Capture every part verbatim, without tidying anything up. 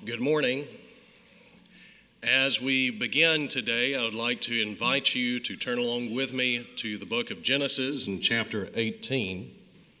Good morning. As we begin today, I would like to invite you to turn along with me to the book of Genesis in chapter eighteen.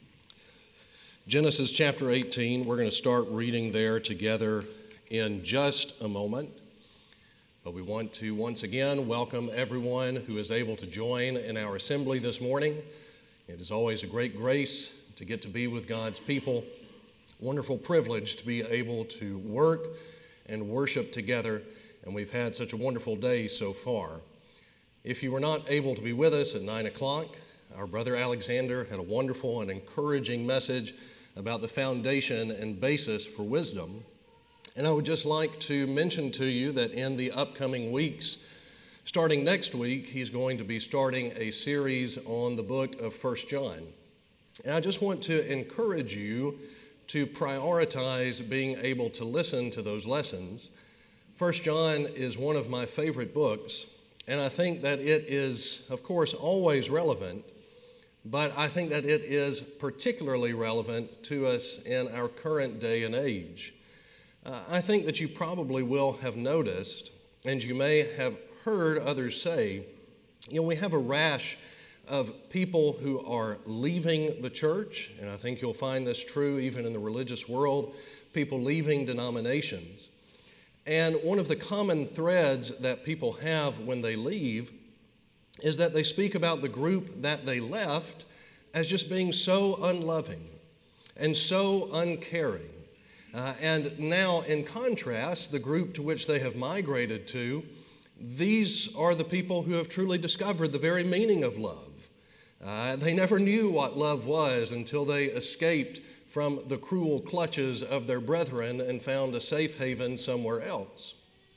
Genesis chapter eighteen, we're going to start reading there together in just a moment. But we want to once again welcome everyone who is able to join in our assembly this morning. It is always a great grace to get to be with God's people. Wonderful privilege to be able to work and worship together, and we've had such a wonderful day so far. If you were not able to be with us at nine o'clock, our brother Alexander had a wonderful and encouraging message about the foundation and basis for wisdom. And I would just like to mention to you that in the upcoming weeks, starting next week, he's going to be starting a series on the book of First John. And I just want to encourage you to prioritize being able to listen to those lessons. First John is one of my favorite books, and I think that it is, of course, always relevant, but I think that it is particularly relevant to us in our current day and age. Uh, I think that you probably will have noticed, and you may have heard others say, you know, we have a rash of people who are leaving the church, and I think you'll find this true even in the religious world, people leaving denominations. And one of the common threads that people have when they leave is that they speak about the group that they left as just being so unloving and so uncaring. Uh, and now, in contrast, the group to which they have migrated to, these are the people who have truly discovered the very meaning of love. Uh, they never knew what love was until they escaped from the cruel clutches of their brethren and found a safe haven somewhere else.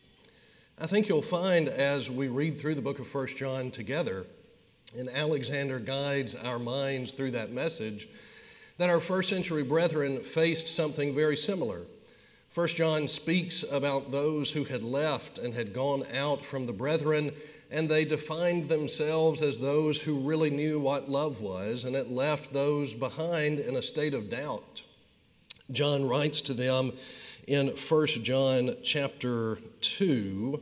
I think you'll find as we read through the book of First John together, and Alexander guides our minds through that message, that our first century brethren faced something very similar. First John speaks about those who had left and had gone out from the brethren, and they defined themselves as those who really knew what love was, and it left those behind in a state of doubt. John writes to them in First John chapter two,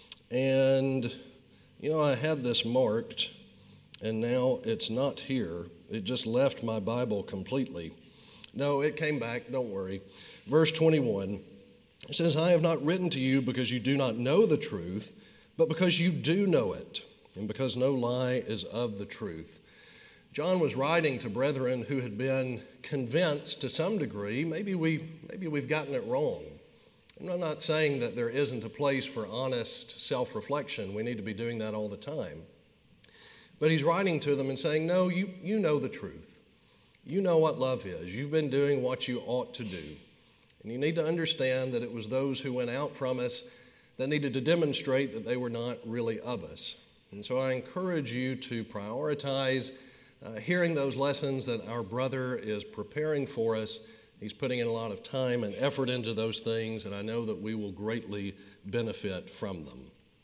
and, you know, I had this marked, and now it's not here. It just left my Bible completely. No, it came back, don't worry. Verse twenty-one, it says, I have not written to you because you do not know the truth, but because you do know it, and because no lie is of the truth. John was writing to brethren who had been convinced to some degree, maybe, we, maybe we've gotten it wrong. I'm not saying that there isn't a place for honest self-reflection. We need to be doing that all the time. But he's writing to them and saying, no, you, you know the truth. You know what love is. You've been doing what you ought to do. And you need to understand that it was those who went out from us that needed to demonstrate that they were not really of us. And so I encourage you to prioritize uh, hearing those lessons that our brother is preparing for us. He's putting in a lot of time and effort into those things, and I know that we will greatly benefit from them.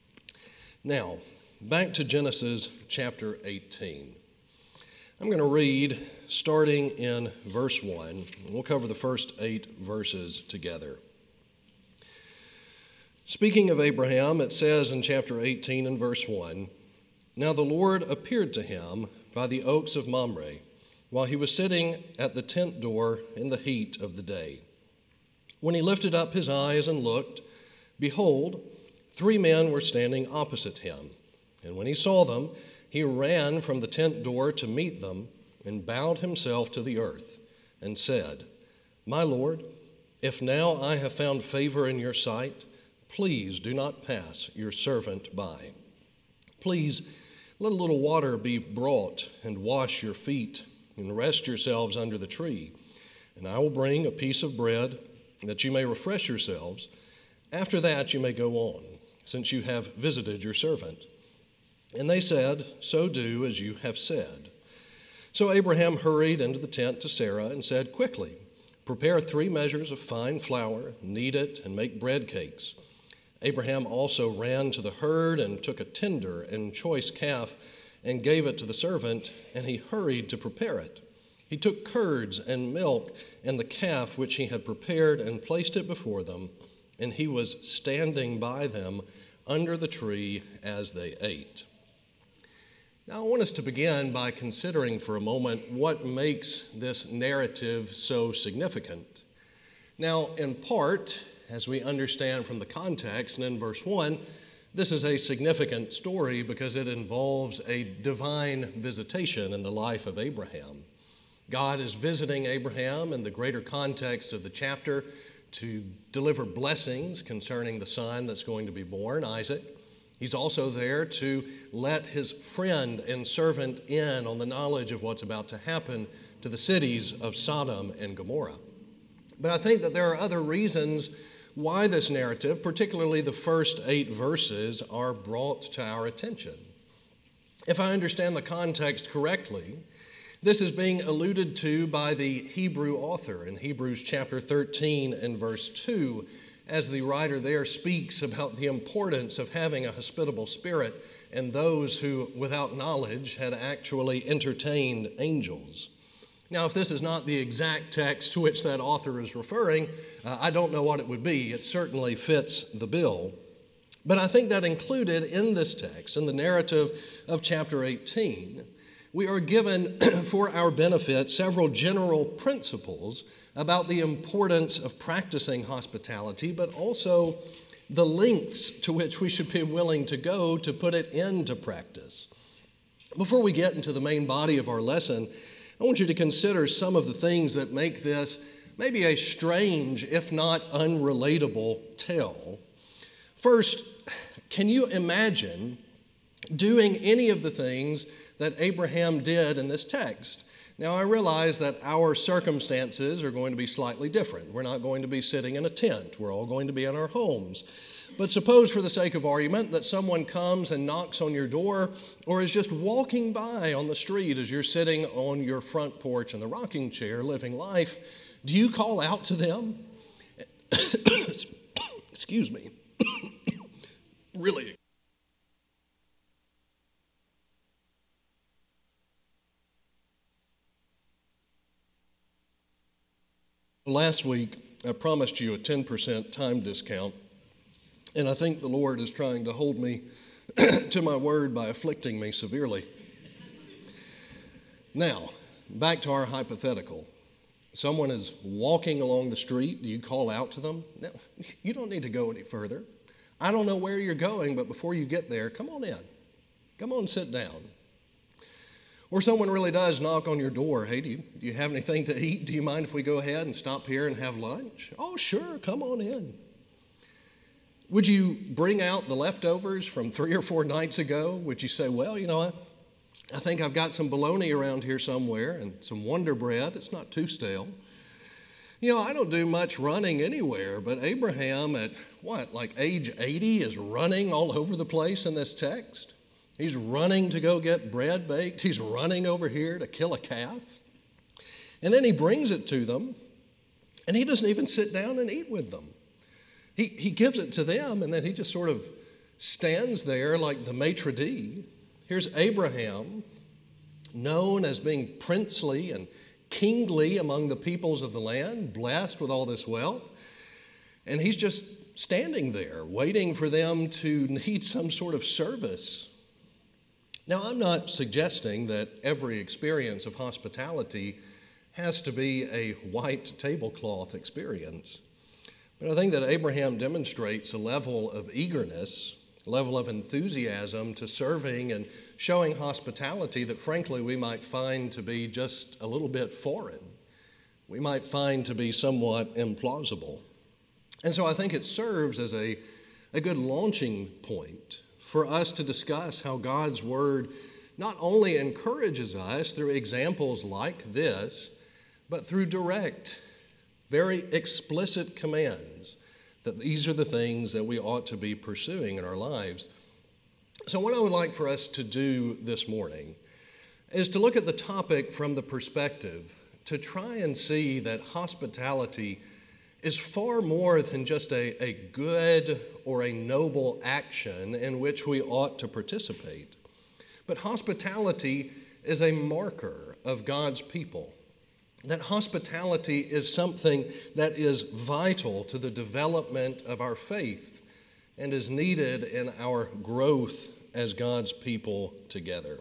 Now, back to Genesis chapter eighteen. I'm going to read starting in verse one. We'll cover the first eight verses together. Speaking of Abraham, it says in chapter eighteen and verse one, Now the Lord appeared to him by the oaks of Mamre, while he was sitting at the tent door in the heat of the day. When he lifted up his eyes and looked, behold, three men were standing opposite him. And when he saw them, he ran from the tent door to meet them and bowed himself to the earth and said, My Lord, if now I have found favor in your sight, please do not pass your servant by. Please let a little water be brought and wash your feet and rest yourselves under the tree. And I will bring a piece of bread that you may refresh yourselves. After that you may go on, since you have visited your servant. And they said, So do as you have said. So Abraham hurried into the tent to Sarah and said, Quickly, prepare three measures of fine flour, knead it, and make bread cakes. Abraham also ran to the herd and took a tender and choice calf and gave it to the servant, and he hurried to prepare it. He took curds and milk and the calf which he had prepared and placed it before them, and he was standing by them under the tree as they ate. Now, I want us to begin by considering for a moment what makes this narrative so significant. Now, in part, as we understand from the context and in verse one, this is a significant story because it involves a divine visitation in the life of Abraham. God is visiting Abraham in the greater context of the chapter to deliver blessings concerning the son that's going to be born, Isaac. He's also there to let his friend and servant in on the knowledge of what's about to happen to the cities of Sodom and Gomorrah. But I think that there are other reasons why this narrative, particularly the first eight verses, are brought to our attention. If I understand the context correctly, this is being alluded to by the Hebrew author in Hebrews chapter thirteen and verse two, as the writer there speaks about the importance of having a hospitable spirit and those who, without knowledge, had actually entertained angels. Now, if this is not the exact text to which that author is referring, uh, I don't know what it would be. It certainly fits the bill. But I think that included in this text, in the narrative of chapter eighteen, we are given for our benefit several general principles about the importance of practicing hospitality, but also the lengths to which we should be willing to go to put it into practice. Before we get into the main body of our lesson, I want you to consider some of the things that make this maybe a strange, if not unrelatable, tale. First, can you imagine doing any of the things that Abraham did in this text? Now, I realize that our circumstances are going to be slightly different. We're not going to be sitting in a tent. We're all going to be in our homes. But suppose, for the sake of argument, that someone comes and knocks on your door or is just walking by on the street as you're sitting on your front porch in the rocking chair living life. Do you call out to them? Excuse me. Really? Last week, I promised you a ten percent time discount. And I think the Lord is trying to hold me to my word by afflicting me severely. Now, back to our hypothetical. Someone is walking along the street. Do you call out to them? No, you don't need to go any further. I don't know where you're going, but before you get there, come on in. Come on, sit down. Or someone really does knock on your door. Hey, do you, do you have anything to eat? Do you mind if we go ahead and stop here and have lunch? Oh, sure, come on in. Would you bring out the leftovers from three or four nights ago? Would you say, well, you know, I, I think I've got some bologna around here somewhere and some Wonder Bread. It's not too stale. You know, I don't do much running anywhere, but Abraham at, what, like age eighty is running all over the place in this text. He's running to go get bread baked. He's running over here to kill a calf. And then he brings it to them, and he doesn't even sit down and eat with them. He he gives it to them, and then he just sort of stands there like the maitre d'. Here's Abraham, known as being princely and kingly among the peoples of the land, blessed with all this wealth. And he's just standing there, waiting for them to need some sort of service. Now, I'm not suggesting that every experience of hospitality has to be a white tablecloth experience. But I think that Abraham demonstrates a level of eagerness, a level of enthusiasm to serving and showing hospitality that, frankly, we might find to be just a little bit foreign. We might find to be somewhat implausible. And so I think it serves as a, a good launching point for us to discuss how God's Word not only encourages us through examples like this, but through direct, very explicit commands that these are the things that we ought to be pursuing in our lives. So what I would like for us to do this morning is to look at the topic from the perspective to try and see that hospitality is far more than just a, a good or a noble action in which we ought to participate. But hospitality is a marker of God's people. that hospitality is something that is vital to the development of our faith and is needed in our growth as God's people together.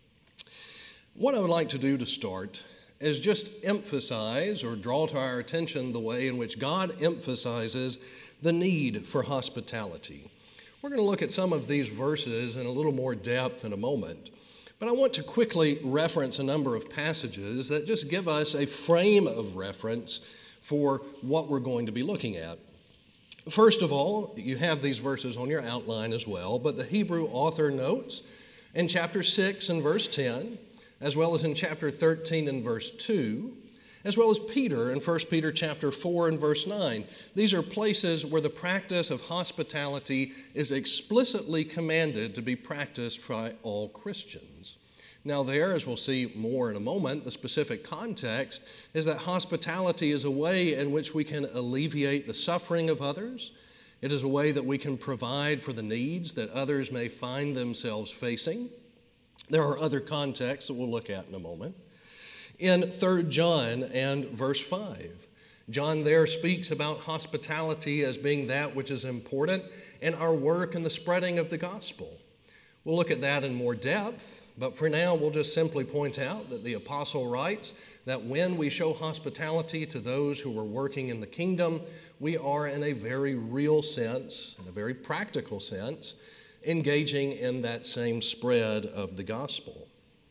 What I would like to do to start is just emphasize or draw to our attention the way in which God emphasizes the need for hospitality. We're going to look at some of these verses in a little more depth in a moment. But I want to quickly reference a number of passages that just give us a frame of reference for what we're going to be looking at. First of all, you have these verses on your outline as well, but the Hebrew author notes in chapter six and verse ten, as well as in chapter thirteen and verse two, as well as Peter in First Peter chapter four and verse nine. These are places where the practice of hospitality is explicitly commanded to be practiced by all Christians. Now there, as we'll see more in a moment, the specific context is that hospitality is a way in which we can alleviate the suffering of others. It is a way that we can provide for the needs that others may find themselves facing. There are other contexts that we'll look at in a moment. In Third John and verse five, John there speaks about hospitality as being that which is important in our work in the spreading of the gospel. We'll look at that in more depth, but for now we'll just simply point out that the apostle writes that when we show hospitality to those who are working in the kingdom, we are in a very real sense, in a very practical sense, engaging in that same spread of the gospel.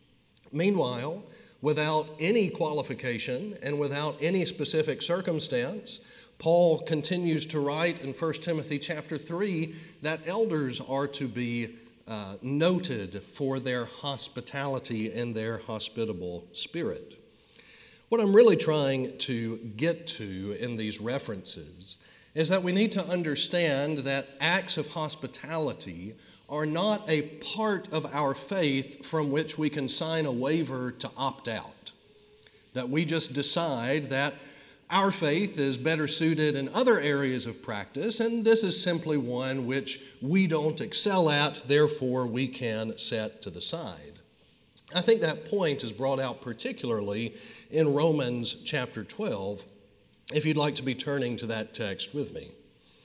Meanwhile, without any qualification and without any specific circumstance, Paul continues to write in First Timothy chapter three that elders are to be uh, noted for their hospitality and their hospitable spirit. What I'm really trying to get to in these references is that we need to understand that acts of hospitality are not a part of our faith from which we can sign a waiver to opt out. That we just decide that our faith is better suited in other areas of practice, and this is simply one which we don't excel at, therefore we can set to the side. I think that point is brought out particularly in Romans chapter twelve, if you'd like to be turning to that text with me.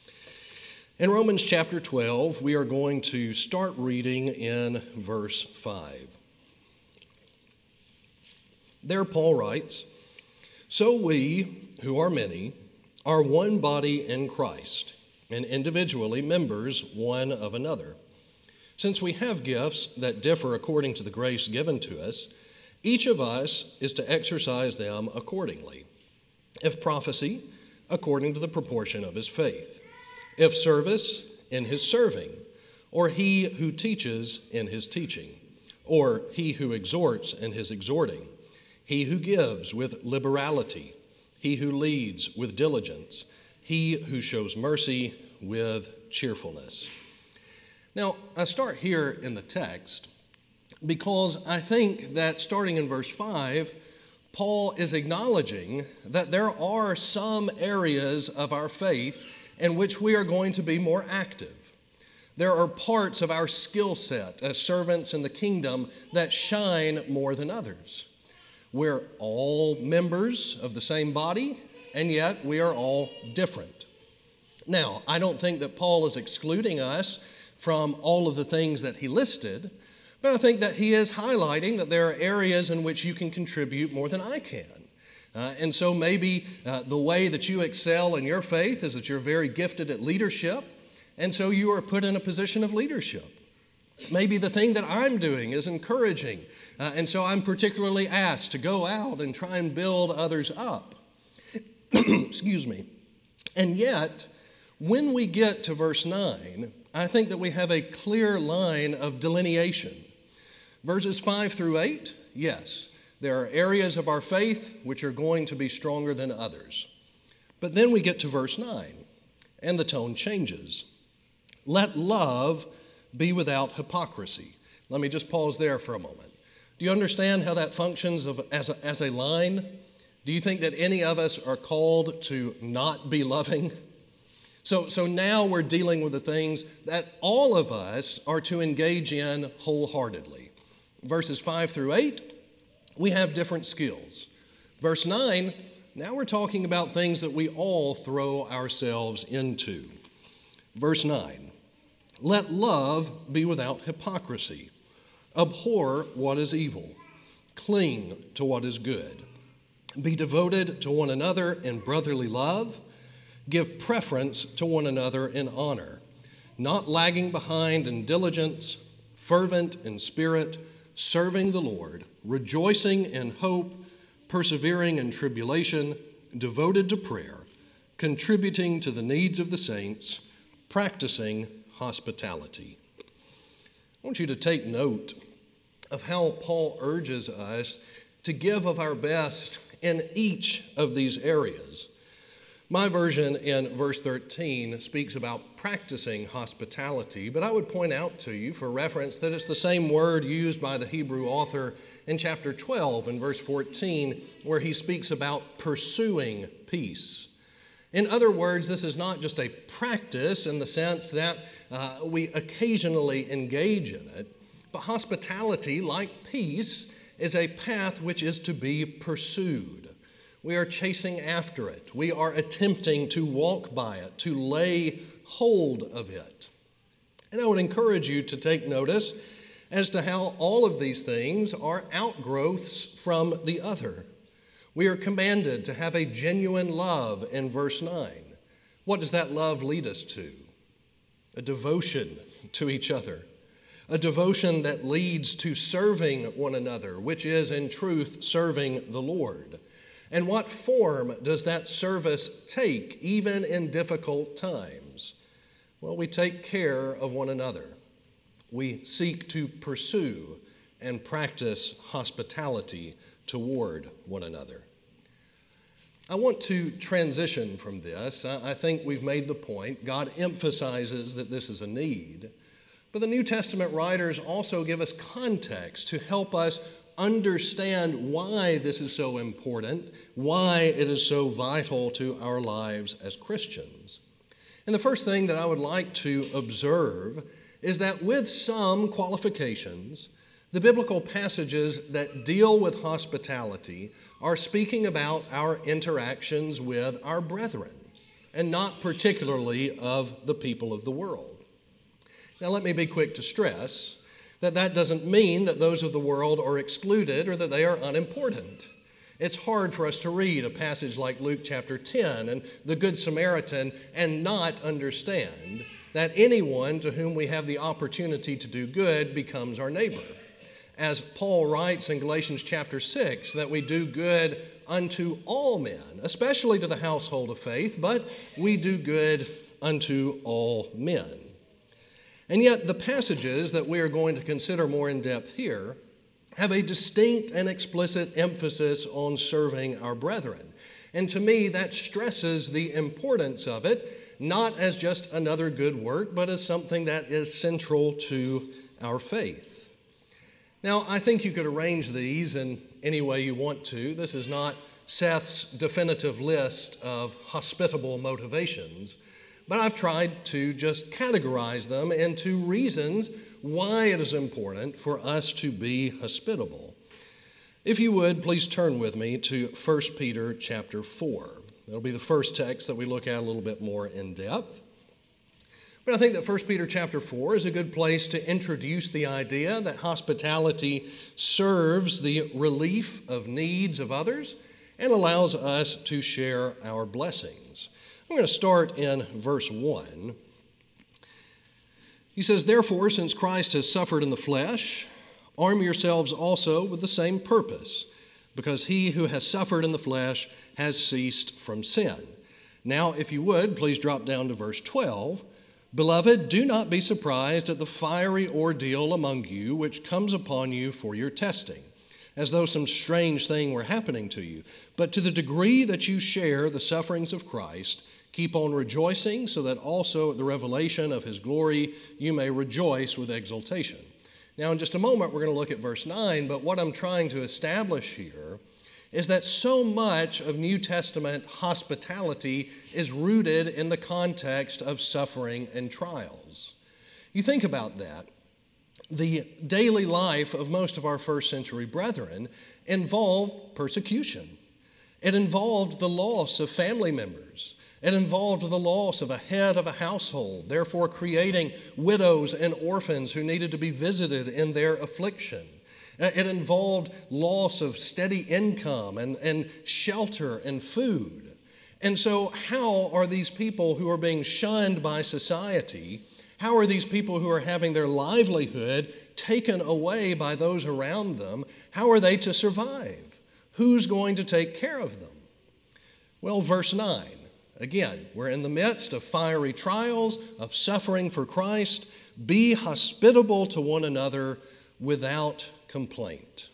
In Romans chapter twelve, we are going to start reading in verse five. There Paul writes, "So we, who are many, are one body in Christ, and individually members one of another. Since we have gifts that differ according to the grace given to us, each of us is to exercise them accordingly. If prophecy, according to the proportion of his faith. If service, in his serving, or he who teaches in his teaching, or he who exhorts in his exhorting, he who gives with liberality, he who leads with diligence, he who shows mercy with cheerfulness." Now, I start here in the text because I think that starting in verse five, Paul is acknowledging that there are some areas of our faith in which we are going to be more active. There are parts of our skill set as servants in the kingdom that shine more than others. We're all members of the same body, and yet we are all different. Now, I don't think that Paul is excluding us from all of the things that he listed, but I think that he is highlighting that there are areas in which you can contribute more than I can. Uh, and so maybe uh, the way that you excel in your faith is that you're very gifted at leadership, and so you are put in a position of leadership. Maybe the thing that I'm doing is encouraging, uh, and so I'm particularly asked to go out and try and build others up. Excuse me. And yet, when we get to verse nine, I think that we have a clear line of delineation. Verses five through eight, yes, there are areas of our faith which are going to be stronger than others. But then we get to verse nine, and the tone changes. Let love be without hypocrisy. Let me just pause there for a moment. Do you understand how that functions of, as, a, as a line? Do you think that any of us are called to not be loving? So, so now we're dealing with the things that all of us are to engage in wholeheartedly. Verses five through eight, we have different skills. Verse nine, now we're talking about things that we all throw ourselves into. Verse nine, let love be without hypocrisy. Abhor what is evil. Cling to what is good. Be devoted to one another in brotherly love. Give preference to one another in honor, not lagging behind in diligence, fervent in spirit, serving the Lord, rejoicing in hope, persevering in tribulation, devoted to prayer, contributing to the needs of the saints, practicing hospitality. I want you to take note of how Paul urges us to give of our best in each of these areas. My version in verse thirteen speaks about practicing hospitality, but I would point out to you for reference that it's the same word used by the Hebrew author in chapter twelve and verse fourteen, where he speaks about pursuing peace. In other words, this is not just a practice in the sense that uh, we occasionally engage in it, but hospitality, like peace, is a path which is to be pursued. We are chasing after it. We are attempting to walk by it, to lay hold of it. And I would encourage you to take notice as to how all of these things are outgrowths from the other. We are commanded to have a genuine love in verse nine. What does that love lead us to? A devotion to each other. A devotion that leads to serving one another, which is in truth serving the Lord. And what form does that service take, even in difficult times? Well, we take care of one another. We seek to pursue and practice hospitality toward one another. I want to transition from this. I think we've made the point. God emphasizes that this is a need. But the New Testament writers also give us context to help us understand why this is so important, why it is so vital to our lives as Christians. And the first thing that I would like to observe is that with some qualifications, the biblical passages that deal with hospitality are speaking about our interactions with our brethren, and not particularly of the people of the world. Now, let me be quick to stress that that doesn't mean that those of the world are excluded or that they are unimportant. It's hard for us to read a passage like Luke chapter ten and the Good Samaritan and not understand that anyone to whom we have the opportunity to do good becomes our neighbor. As Paul writes in Galatians chapter six, that we do good unto all men, especially to the household of faith, but we do good unto all men. And yet the passages that we are going to consider more in depth here have a distinct and explicit emphasis on serving our brethren. And to me, that stresses the importance of it, not as just another good work, but as something that is central to our faith. Now, I think you could arrange these in any way you want to. This is not Seth's definitive list of hospitable motivations, but I've tried to just categorize them into reasons why it is important for us to be hospitable. If you would, please turn with me to First Peter chapter four. That'll be the first text that we look at a little bit more in depth. But I think that First Peter chapter four is a good place to introduce the idea that hospitality serves the relief of needs of others and allows us to share our blessings. I'm going to start in verse one. He says, "Therefore, since Christ has suffered in the flesh, arm yourselves also with the same purpose, because he who has suffered in the flesh has ceased from sin." Now, if you would, please drop down to verse twelve. "Beloved, do not be surprised at the fiery ordeal among you which comes upon you for your testing, as though some strange thing were happening to you. But to the degree that you share the sufferings of Christ, keep on rejoicing, so that also at the revelation of his glory you may rejoice with exultation." Now, in just a moment, we're going to look at verse nine, but what I'm trying to establish here is that so much of New Testament hospitality is rooted in the context of suffering and trials. You think about that. The daily life of most of our first century brethren involved persecution. It involved the loss of family members. It involved the loss of a head of a household, therefore creating widows and orphans who needed to be visited in their affliction. It involved loss of steady income and, and shelter and food. And so how are these people who are being shunned by society, how are these people who are having their livelihood taken away by those around them, how are they to survive? Who's going to take care of them? Well, verse nine. Again, we're in the midst of fiery trials, of suffering for Christ. Be hospitable to one another without complaint.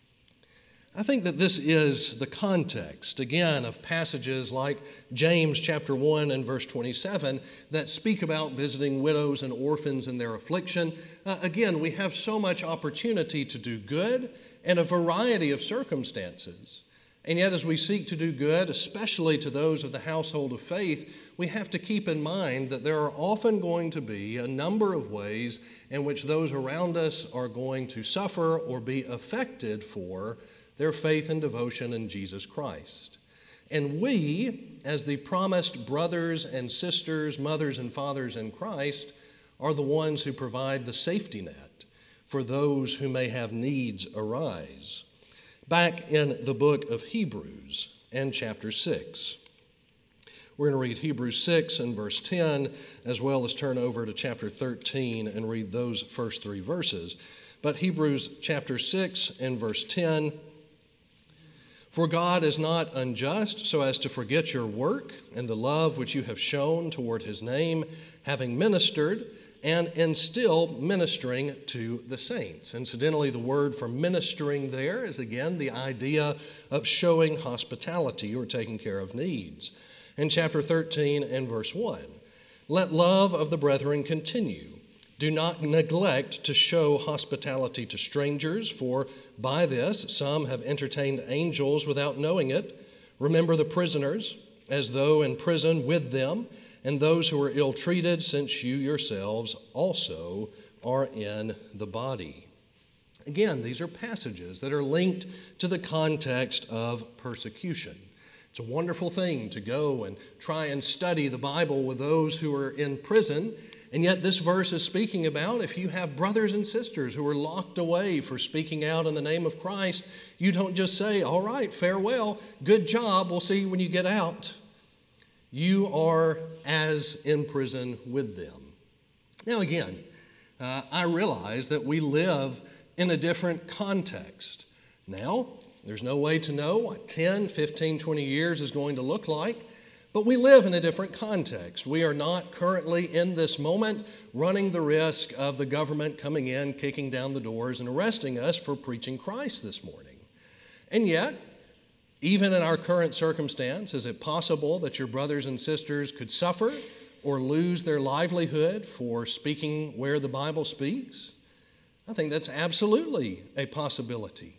I think that this is the context, again, of passages like James chapter one and verse twenty-seven that speak about visiting widows and orphans in their affliction. Uh, again, we have so much opportunity to do good in a variety of circumstances. And yet, as we seek to do good, especially to those of the household of faith, we have to keep in mind that there are often going to be a number of ways in which those around us are going to suffer or be affected for their faith and devotion in Jesus Christ. And we, as the promised brothers and sisters, mothers and fathers in Christ, are the ones who provide the safety net for those who may have needs arise. Back in the book of Hebrews and chapter six. We're going to read Hebrews six and verse ten, as well as turn over to chapter thirteen and read those first three verses. But Hebrews chapter six and verse ten, for God is not unjust so as to forget your work and the love which you have shown toward his name, having ministered and in still ministering to the saints. Incidentally, the word for ministering there is again the idea of showing hospitality or taking care of needs. In chapter thirteen and verse one, let love of the brethren continue. Do not neglect to show hospitality to strangers, for by this some have entertained angels without knowing it. Remember the prisoners, as though in prison with them, and those who are ill-treated, since you yourselves also are in the body. Again, these are passages that are linked to the context of persecution. It's a wonderful thing to go and try and study the Bible with those who are in prison, and yet this verse is speaking about if you have brothers and sisters who are locked away for speaking out in the name of Christ, you don't just say, all right, farewell, good job, we'll see you when you get out. You are as in prison with them. Now again, uh, I realize that we live in a different context. Now, there's no way to know what ten, fifteen, twenty years is going to look like, but we live in a different context. We are not currently in this moment running the risk of the government coming in, kicking down the doors, and arresting us for preaching Christ this morning. And yet, even in our current circumstance, is it possible that your brothers and sisters could suffer or lose their livelihood for speaking where the Bible speaks? I think that's absolutely a possibility.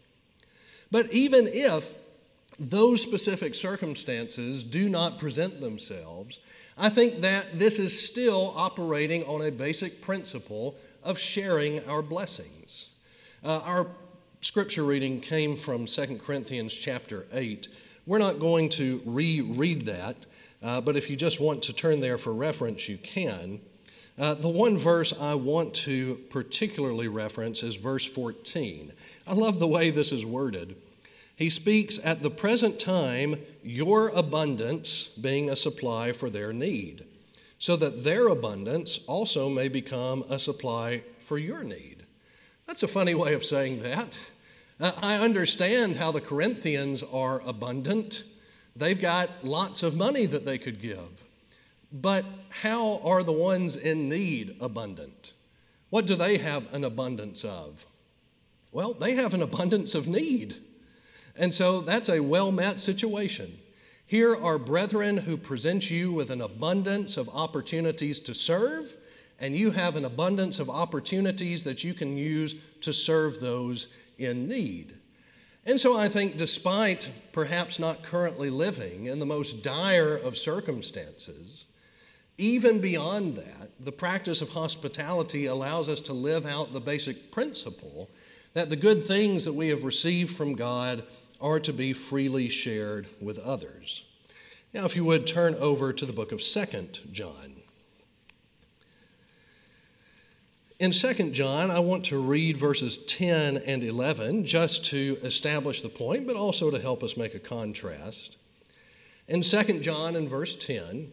But even if those specific circumstances do not present themselves, I think that this is still operating on a basic principle of sharing our blessings. Uh, our Scripture reading came from Second Corinthians chapter eight. We're not going to reread that, uh, but if you just want to turn there for reference, you can. Uh, the one verse I want to particularly reference is verse fourteen. I love the way this is worded. He speaks, at the present time, your abundance being a supply for their need, so that their abundance also may become a supply for your need. That's a funny way of saying that. Uh, I understand how the Corinthians are abundant. They've got lots of money that they could give. But how are the ones in need abundant? What do they have an abundance of? Well, they have an abundance of need. And so that's a well-met situation. Here are brethren who present you with an abundance of opportunities to serve, and you have an abundance of opportunities that you can use to serve those in need. And so I think despite perhaps not currently living in the most dire of circumstances, even beyond that, the practice of hospitality allows us to live out the basic principle that the good things that we have received from God are to be freely shared with others. Now, if you would turn over to the book of Second John. In Second John, I want to read verses ten and eleven just to establish the point, but also to help us make a contrast. In Second John, in verse ten,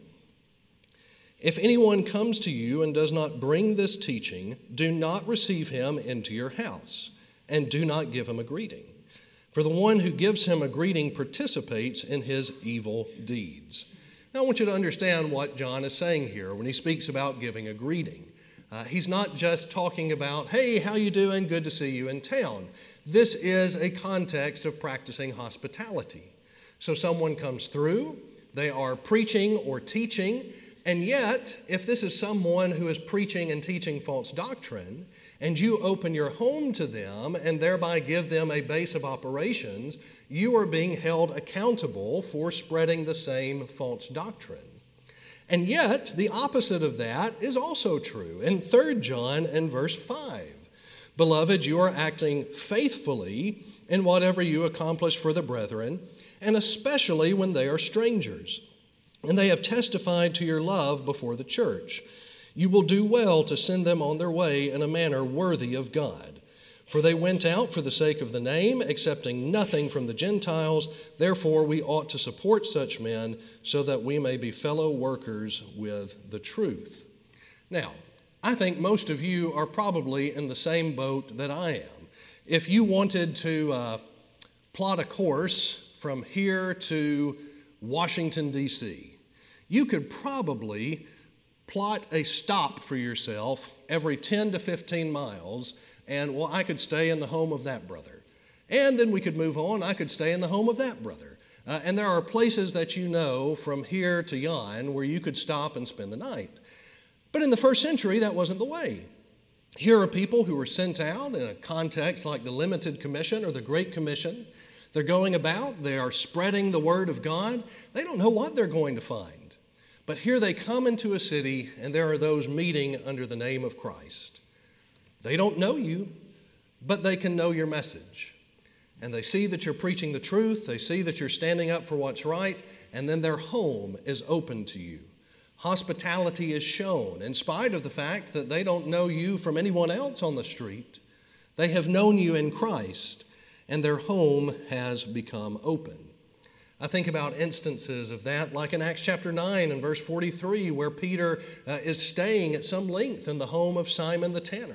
"If anyone comes to you and does not bring this teaching, do not receive him into your house, and do not give him a greeting. For the one who gives him a greeting participates in his evil deeds." Now I want you to understand what John is saying here when he speaks about giving a greeting. Uh, he's not just talking about, hey, how you doing? Good to see you in town. This is a context of practicing hospitality. So someone comes through, they are preaching or teaching, and yet, if this is someone who is preaching and teaching false doctrine, and you open your home to them and thereby give them a base of operations, you are being held accountable for spreading the same false doctrine. And yet, the opposite of that is also true. In Third John and verse five, "Beloved, you are acting faithfully in whatever you accomplish for the brethren, and especially when they are strangers. And they have testified to your love before the church. You will do well to send them on their way in a manner worthy of God. For they went out for the sake of the name, accepting nothing from the Gentiles. Therefore, we ought to support such men so that we may be fellow workers with the truth." Now, I think most of you are probably in the same boat that I am. If you wanted to uh, plot a course from here to Washington, D C, you could probably plot a stop for yourself every ten to fifteen miles, and, well, I could stay in the home of that brother. And then we could move on. I could stay in the home of that brother. Uh, and there are places that you know from here to yon where you could stop and spend the night. But in the first century, that wasn't the way. Here are people who were sent out in a context like the Limited Commission or the Great Commission. They're going about, they are spreading the word of God. They don't know what they're going to find. But here they come into a city, and there are those meeting under the name of Christ. They don't know you, but they can know your message. And they see that you're preaching the truth, they see that you're standing up for what's right, and then their home is open to you. Hospitality is shown, in spite of the fact that they don't know you from anyone else on the street. They have known you in Christ, and their home has become open. I think about instances of that, like in Acts chapter nine and verse forty-three, where Peter uh, is staying at some length in the home of Simon the tanner.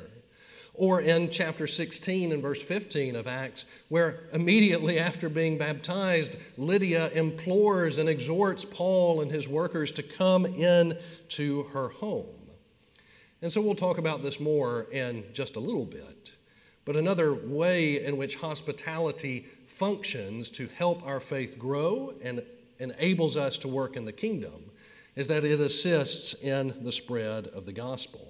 Or in chapter sixteen and verse fifteen of Acts, where immediately after being baptized, Lydia implores and exhorts Paul and his workers to come in to her home. And so we'll talk about this more in just a little bit. But another way in which hospitality functions to help our faith grow and enables us to work in the kingdom is that it assists in the spread of the gospel.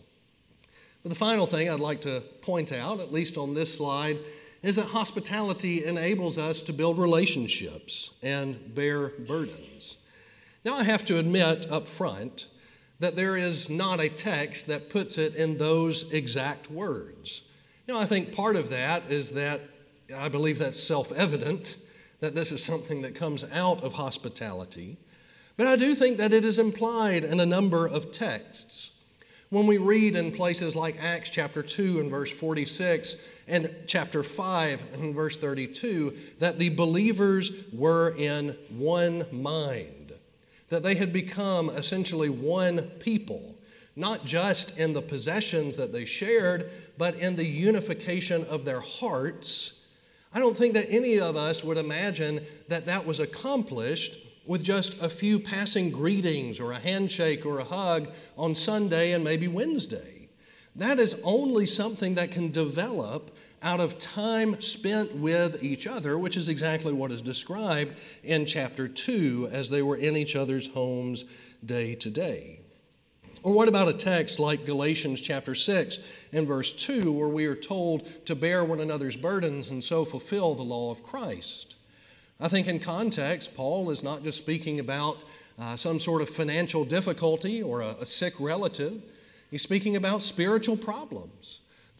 But the final thing I'd like to point out, at least on this slide, is that hospitality enables us to build relationships and bear burdens. Now, I have to admit up front that there is not a text that puts it in those exact words. Now, I think part of that is that I believe that's self-evident, that this is something that comes out of hospitality. But I do think that it is implied in a number of texts. When we read in places like Acts chapter two and verse forty-six and chapter five and verse thirty-two, that the believers were in one mind, that they had become essentially one people, not just in the possessions that they shared, but in the unification of their hearts. I don't think that any of us would imagine that that was accomplished with just a few passing greetings or a handshake or a hug on Sunday and maybe Wednesday. That is only something that can develop out of time spent with each other, which is exactly what is described in chapter two as they were in each other's homes day to day. Or what about a text like Galatians chapter six and verse two, where we are told to bear one another's burdens and so fulfill the law of Christ? I think in context, Paul is not just speaking about uh, some sort of financial difficulty or a, a sick relative. He's speaking about spiritual problems.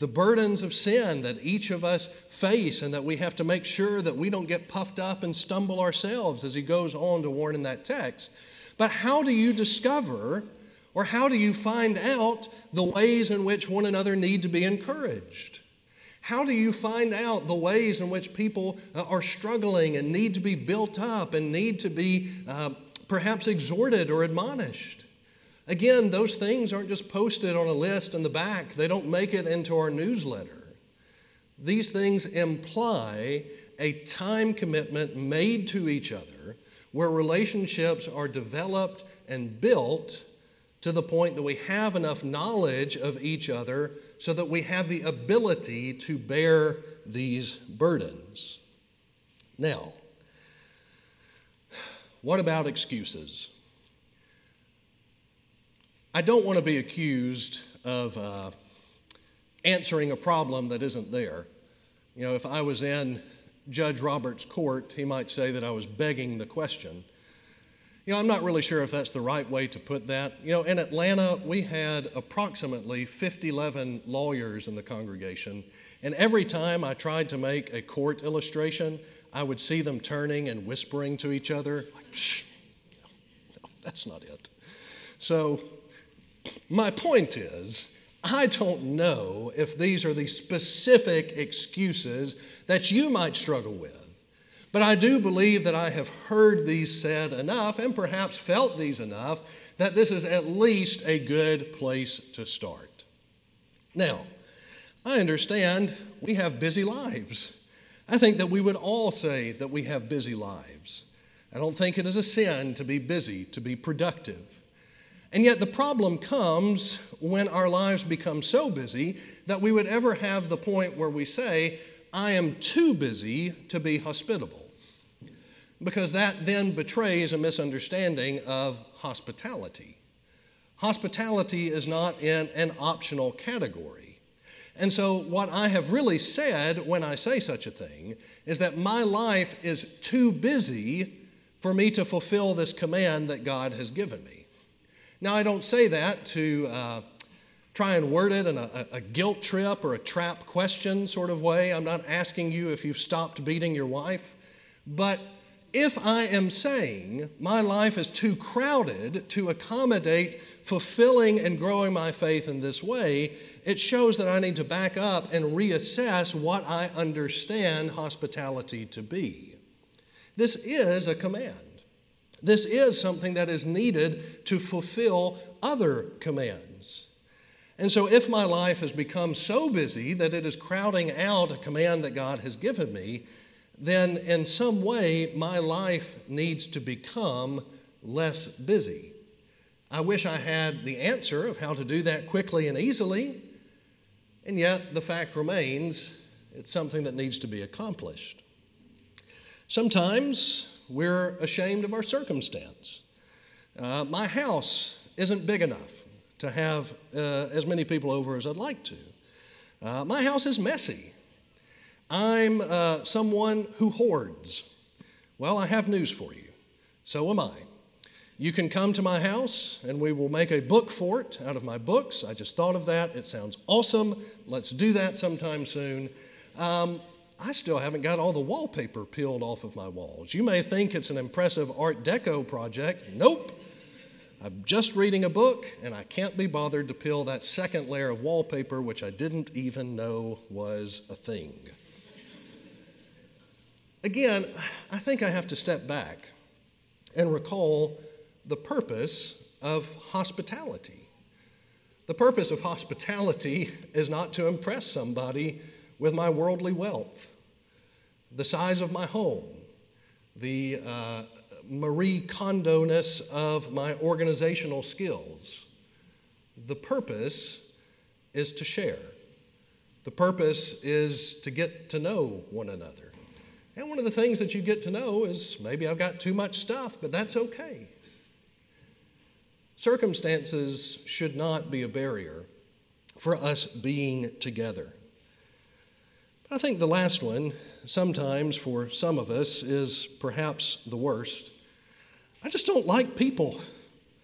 the burdens of sin that each of us face, and that we have to make sure that we don't get puffed up and stumble ourselves, as he goes on to warn in that text. But how do you discover, or how do you find out the ways in which one another need to be encouraged? How do you find out the ways in which people are struggling and need to be built up and need to be uh, perhaps exhorted or admonished? Again, those things aren't just posted on a list in the back. They don't make it into our newsletter. These things imply a time commitment made to each other where relationships are developed and built to the point that we have enough knowledge of each other so that we have the ability to bear these burdens. Now, what about excuses? I don't want to be accused of uh, answering a problem that isn't there. You know, if I was in Judge Roberts' court, he might say that I was begging the question. You know, I'm not really sure if that's the right way to put that. You know, in Atlanta, we had approximately fifty, eleven lawyers in the congregation, and every time I tried to make a court illustration, I would see them turning and whispering to each other, like, Psh, no, no, that's not it. So, my point is, I don't know if these are the specific excuses that you might struggle with, but I do believe that I have heard these said enough and perhaps felt these enough that this is at least a good place to start. Now, I understand we have busy lives. I think that we would all say that we have busy lives. I don't think it is a sin to be busy, to be productive. And yet the problem comes when our lives become so busy that we would ever have the point where we say, I am too busy to be hospitable. Because that then betrays a misunderstanding of hospitality. Hospitality is not in an optional category. And so what I have really said when I say such a thing is that my life is too busy for me to fulfill this command that God has given me. Now, I don't say that to uh, try and word it in a, a guilt trip or a trap question sort of way. I'm not asking you if you've stopped beating your wife. But if I am saying my life is too crowded to accommodate fulfilling and growing my faith in this way, it shows that I need to back up and reassess what I understand hospitality to be. This is a command. This is something that is needed to fulfill other commands. And so if my life has become so busy that it is crowding out a command that God has given me, then in some way my life needs to become less busy. I wish I had the answer of how to do that quickly and easily, and yet the fact remains it's something that needs to be accomplished. Sometimes we're ashamed of our circumstance. Uh, my house isn't big enough to have uh, as many people over as I'd like to. Uh, my house is messy. I'm uh, someone who hoards. Well, I have news for you. So am I. You can come to my house and we will make a book fort out of my books. I just thought of that. It sounds awesome. Let's do that sometime soon. Um, I still haven't got all the wallpaper peeled off of my walls. You may think it's an impressive Art Deco project. Nope. I'm just reading a book, and I can't be bothered to peel that second layer of wallpaper, which I didn't even know was a thing. Again, I think I have to step back and recall the purpose of hospitality. The purpose of hospitality is not to impress somebody with my worldly wealth, the size of my home, the uh, Marie Kondo-ness of my organizational skills. The purpose is to share. The purpose is to get to know one another. And one of the things that you get to know is maybe I've got too much stuff, but that's okay. Circumstances should not be a barrier for us being together. I think the last one, sometimes for some of us, is perhaps the worst. I just don't like people.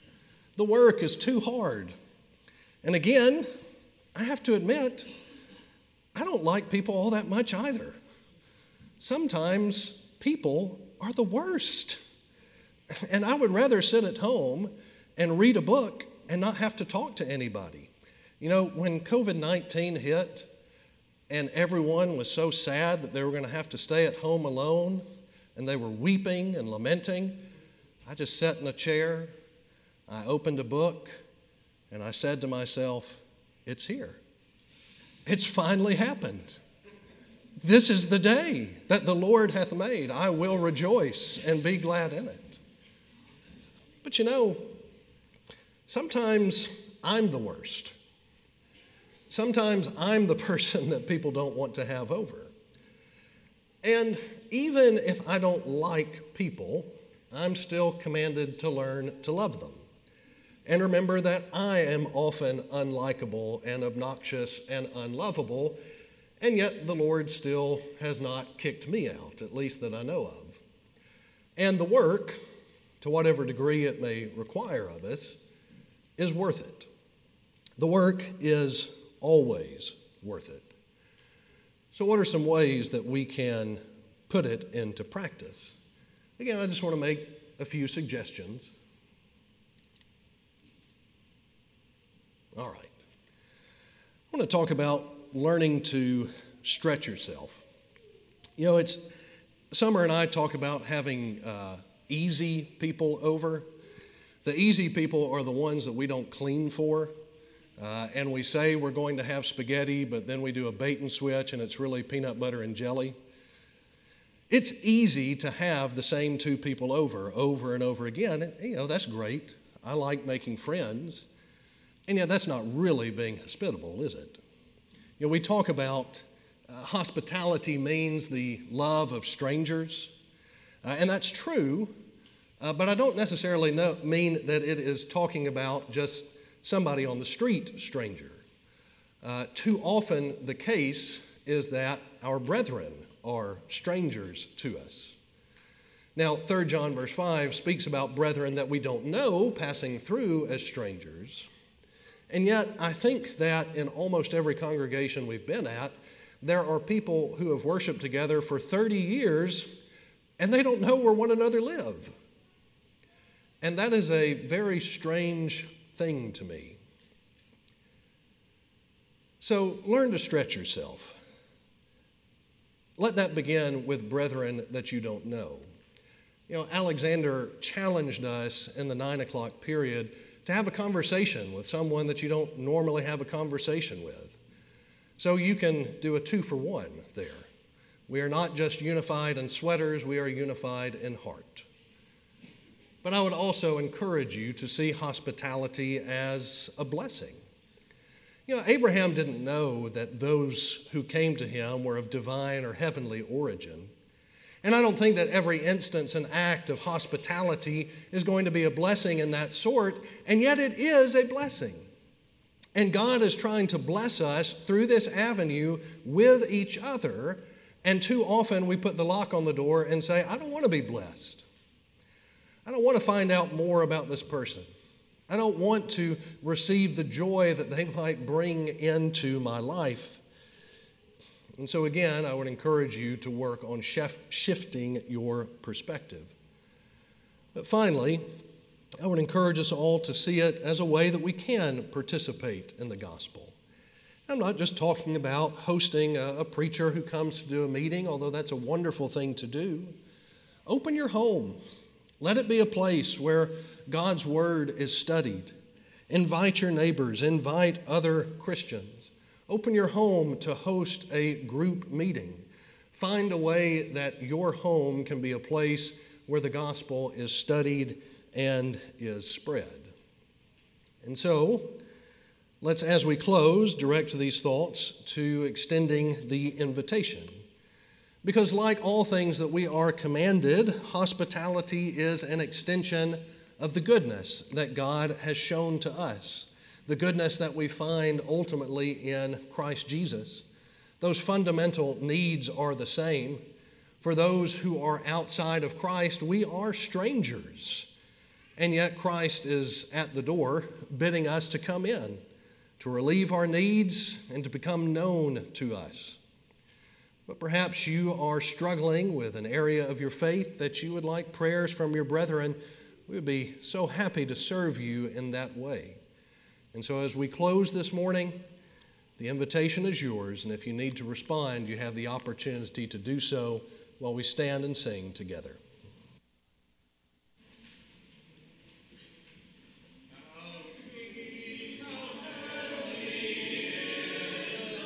The work is too hard. And again, I have to admit, I don't like people all that much either. Sometimes people are the worst. And I would rather sit at home and read a book and not have to talk to anybody. You know, when covid nineteen hit and everyone was so sad that they were going to have to stay at home alone and they were weeping and lamenting, I just sat in a chair, I opened a book, and I said to myself, it's here. It's finally happened. This is the day that the Lord hath made. I will rejoice and be glad in it. But you know, sometimes I'm the worst. Sometimes I'm the person that people don't want to have over. And even if I don't like people, I'm still commanded to learn to love them. And remember that I am often unlikable and obnoxious and unlovable, and yet the Lord still has not kicked me out, at least that I know of. And the work, to whatever degree it may require of us, is worth it. The work is always worth it. So what are some ways that we can put it into practice? Again, I just want to make a few suggestions. All right. I want to talk about learning to stretch yourself. You know, it's Summer and I talk about having uh, easy people over. The easy people are the ones that we don't clean for. Uh, and we say we're going to have spaghetti, but then we do a bait and switch and it's really peanut butter and jelly. It's easy to have the same two people over, over and over again. And, you know, that's great. I like making friends. And yet that's not really being hospitable, is it? You know, we talk about uh, hospitality means the love of strangers. Uh, and that's true, uh, but I don't necessarily know, mean that it is talking about just somebody on the street stranger. Uh, too often the case is that our brethren are strangers to us. Now, Third John verse five speaks about brethren that we don't know passing through as strangers. And yet, I think that in almost every congregation we've been at, there are people who have worshiped together for thirty years, and they don't know where one another live. And that is a very strange thing to me. So, learn to stretch yourself. Let that begin with brethren that you don't know. You know, Alexander challenged us in the nine o'clock period to have a conversation with someone that you don't normally have a conversation with. So you can do a two for one there. We are not just unified in sweaters, we are unified in heart. But I would also encourage you to see hospitality as a blessing. You know, Abraham didn't know that those who came to him were of divine or heavenly origin. And I don't think that every instance and act of hospitality is going to be a blessing in that sort, and yet it is a blessing. And God is trying to bless us through this avenue with each other, and too often we put the lock on the door and say, I don't want to be blessed. I don't want to find out more about this person. I don't want to receive the joy that they might bring into my life. And so again, I would encourage you to work on shif- shifting your perspective. But finally, I would encourage us all to see it as a way that we can participate in the gospel. I'm not just talking about hosting a, a preacher who comes to do a meeting, although that's a wonderful thing to do. Open your home. Let it be a place where God's word is studied. Invite your neighbors. Invite other Christians. Open your home to host a group meeting. Find a way that your home can be a place where the gospel is studied and is spread. And so, let's, as we close, direct these thoughts to extending the invitation. Because like all things that we are commanded, hospitality is an extension of the goodness that God has shown to us, the goodness that we find ultimately in Christ Jesus. Those fundamental needs are the same. For those who are outside of Christ, we are strangers. And yet Christ is at the door bidding us to come in, to relieve our needs, and to become known to us. But perhaps you are struggling with an area of your faith that you would like prayers from your brethren. We would be so happy to serve you in that way. And so as we close this morning, the invitation is yours, and if you need to respond, you have the opportunity to do so while we stand and sing together.